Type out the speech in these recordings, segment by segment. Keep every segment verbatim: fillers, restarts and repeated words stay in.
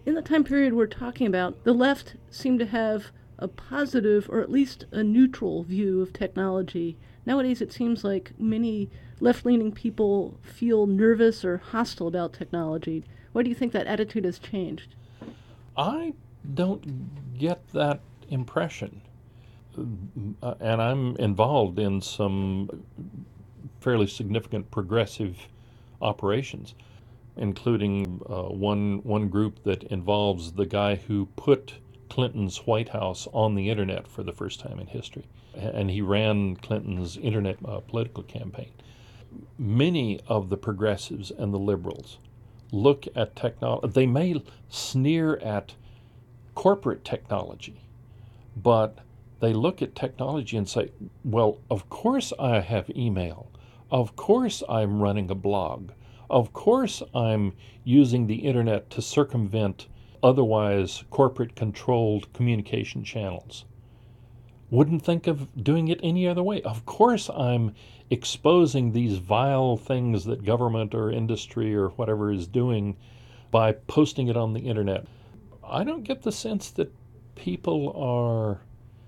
In the time period we're talking about, the left seemed to have a positive or at least a neutral view of technology. Nowadays it seems like many left-leaning people feel nervous or hostile about technology. Why do you think that attitude has changed? I don't get that impression. Uh, and I'm involved in some fairly significant progressive operations, including uh, one one group that involves the guy who put Clinton's White House on the internet for the first time in history, and he ran Clinton's internet uh, political campaign. Many of the progressives and the liberals look at technology. They may sneer at corporate technology, but they look at technology and say, well, of course I have email. Of course I'm running a blog. Of course I'm using the internet to circumvent otherwise corporate controlled communication channels. Wouldn't think of doing it any other way. Of course I'm exposing these vile things that government or industry or whatever is doing by posting it on the internet. I don't get the sense that people are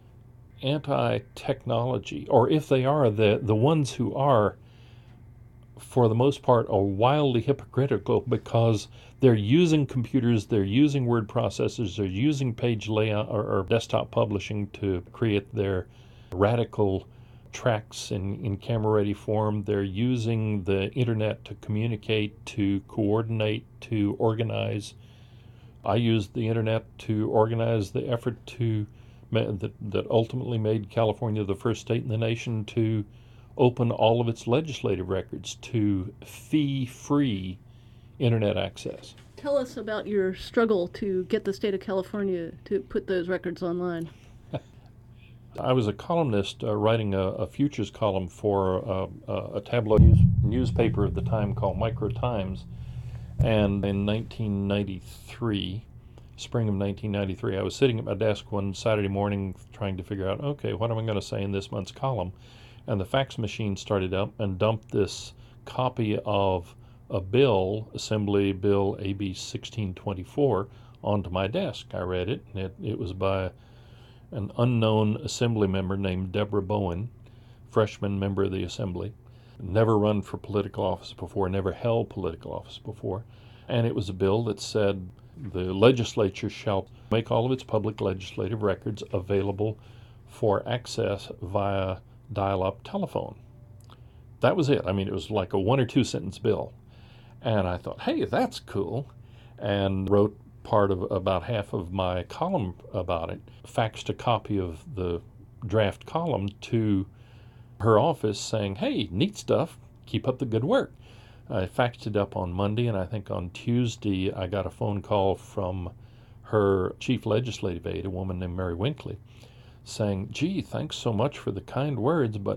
anti-technology, or if they are, the, the ones who are, for the most part, are wildly hypocritical because they're using computers, they're using word processors, they're using page layout or, or desktop publishing to create their radical tracks in, in camera-ready form. They're using the internet to communicate, to coordinate, to organize. I used the internet to organize the effort to that, that ultimately made California the first state in the nation to open all of its legislative records to fee-free internet access. Tell us about your struggle to get the state of California to put those records online. I was a columnist uh, writing a, a futures column for uh, a tabloid news, newspaper at the time called Micro Times. And in nineteen ninety-three, spring of nineteen ninety-three, I was sitting at my desk one Saturday morning trying to figure out, okay, what am I going to say in this month's column? And the fax machine started up and dumped this copy of a bill, Assembly Bill A B sixteen twenty-four, onto my desk. I read it, and it, it was by an unknown assembly member named Deborah Bowen, freshman member of the assembly. Never run for political office before, never held political office before. And it was a bill that said the legislature shall make all of its public legislative records available for access via dial-up telephone. That was it. I mean, it was like a one or two sentence bill. And I thought, hey, that's cool. And wrote part of about half of my column about it, faxed a copy of the draft column to her office saying, hey, neat stuff, keep up the good work. I faxed it up on Monday, and I think on Tuesday I got a phone call from her chief legislative aide, a woman named Mary Winkley, saying, gee, thanks so much for the kind words, but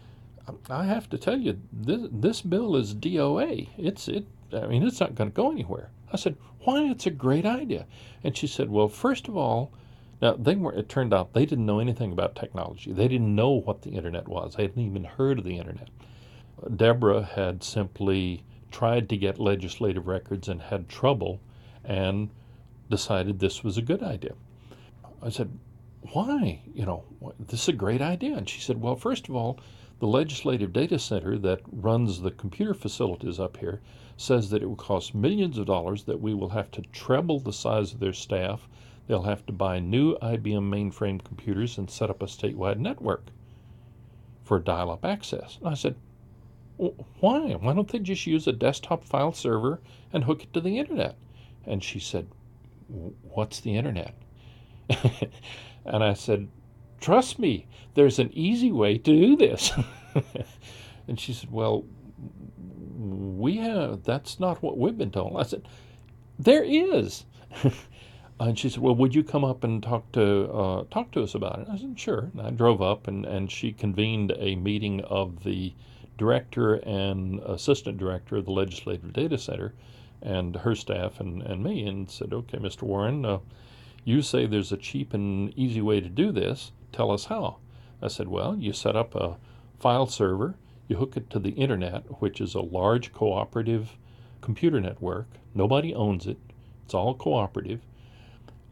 I have to tell you, this, this bill is D O A. It's, it, I mean, it's not going to go anywhere. I said, why? It's a great idea. And she said, well, first of all, now, they were, it turned out they didn't know anything about technology. They didn't know what the internet was. They hadn't even heard of the internet. Deborah had simply tried to get legislative records and had trouble and decided this was a good idea. I said, why? You know, this is a great idea. And she said, well, first of all, the legislative data center that runs the computer facilities up here says that it will cost millions of dollars, that we will have to treble the size of their staff. They'll have to buy new I B M mainframe computers and set up a statewide network for dial-up access. And I said, why? Why don't they just use a desktop file server and hook it to the internet? And she said, what's the internet? And I said, trust me, there's an easy way to do this. And she said, well, we have, that's not what we've been told. I said, there is. And she said, well, would you come up and talk to uh, talk to us about it? I said, sure. And I drove up, and, and she convened a meeting of the director and assistant director of the Legislative Data Center and her staff and, and me, and said, okay, Mister Warren, uh, you say there's a cheap and easy way to do this. Tell us how. I said, well, you set up a file server, you hook it to the internet, which is a large cooperative computer network. Nobody owns it. It's all cooperative.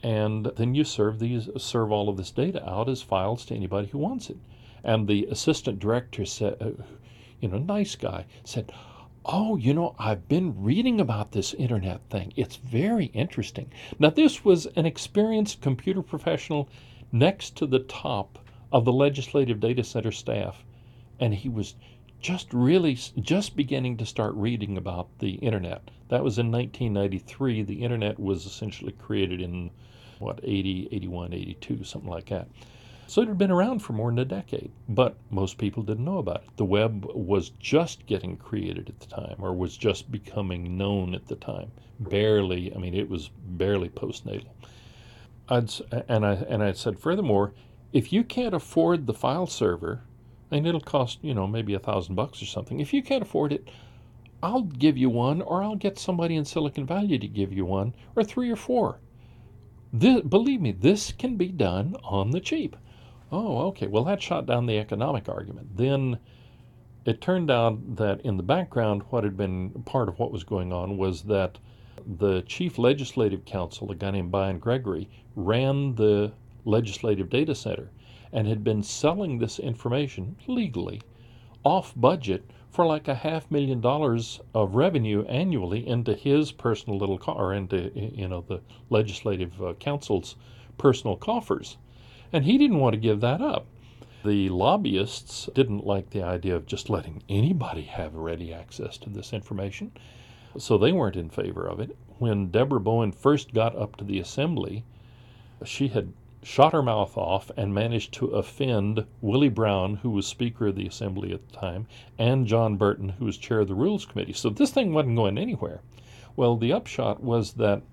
and then you serve these serve all of this data out as files to anybody who wants it. And the assistant director said, uh, you know, nice guy, said, oh, you know, I've been reading about this internet thing. It's very interesting. Now, this was an experienced computer professional next to the top of the legislative data center staff, and he was just really just beginning to start reading about the internet. That was in nineteen ninety-three. The internet was essentially created in, what, eighty, eighty-one, eighty-two, something like that. So it had been around for more than a decade, but most people didn't know about it. The web was just getting created at the time, or was just becoming known at the time. Barely, I mean, it was barely postnatal. I'd, and I and I said, furthermore, if you can't afford the file server, and it'll cost, you know, maybe a thousand bucks or something. If you can't afford it, I'll give you one, or I'll get somebody in Silicon Valley to give you one, or three or four. This, believe me, this can be done on the cheap. Oh, okay. Well, that shot down the economic argument. Then it turned out that in the background, what had been part of what was going on was that the chief legislative counsel, a guy named Brian Gregory, ran the legislative data center and had been selling this information legally off budget for like a half million dollars of revenue annually into his personal little co- or into, you know, the legislative uh, council's personal coffers. And he didn't want to give that up. The lobbyists didn't like the idea of just letting anybody have ready access to this information, so they weren't in favor of it. When Deborah Bowen first got up to the assembly, she had shot her mouth off and managed to offend Willie Brown, who was Speaker of the Assembly at the time, and John Burton, who was Chair of the Rules Committee. So this thing wasn't going anywhere. Well, the upshot was that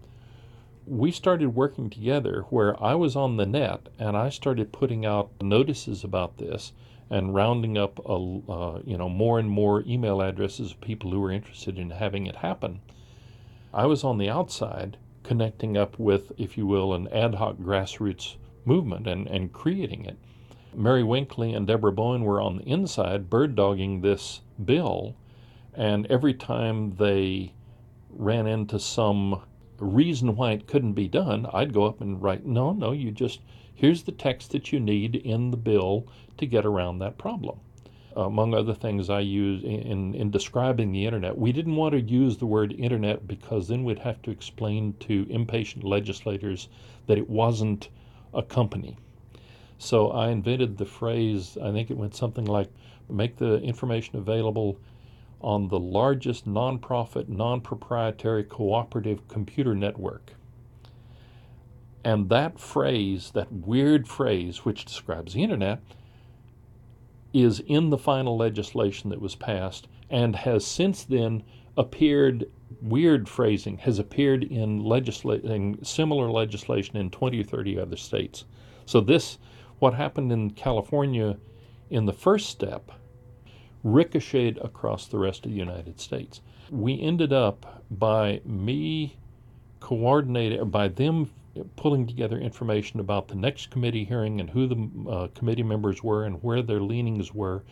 we started working together where I was on the net and I started putting out notices about this and rounding up a, uh, you know, more and more email addresses of people who were interested in having it happen. I was on the outside connecting up with, if you will, an ad hoc grassroots movement and, and creating it. Mary Winkley and Deborah Bowen were on the inside bird-dogging this bill, and every time they ran into some reason why it couldn't be done, I'd go up and write, no, no, you just, here's the text that you need in the bill to get around that problem. Uh, among other things I use in, in describing the internet, we didn't want to use the word internet because then we'd have to explain to impatient legislators that it wasn't a company. So I invented the phrase, I think it went something like, make the information available on the largest nonprofit, non-proprietary cooperative computer network. And that phrase, that weird phrase, which describes the internet, is in the final legislation that was passed and has since then appeared, weird phrasing, has appeared in, legisla- in similar legislation in twenty or thirty other states. So this, what happened in California in the first step, ricocheted across the rest of the United States. We ended up, by me coordinating, by them pulling together information about the next committee hearing and who the uh, committee members were and where their leanings were,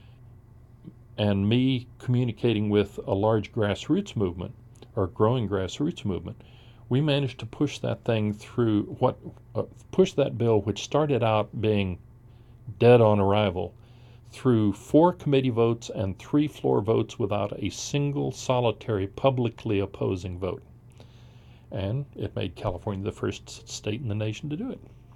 and me communicating with a large grassroots movement, or growing grassroots movement, we managed to push that thing through, what uh, push that bill, which started out being dead on arrival, through four committee votes and three floor votes without a single solitary publicly opposing vote. And it made California the first state in the nation to do it.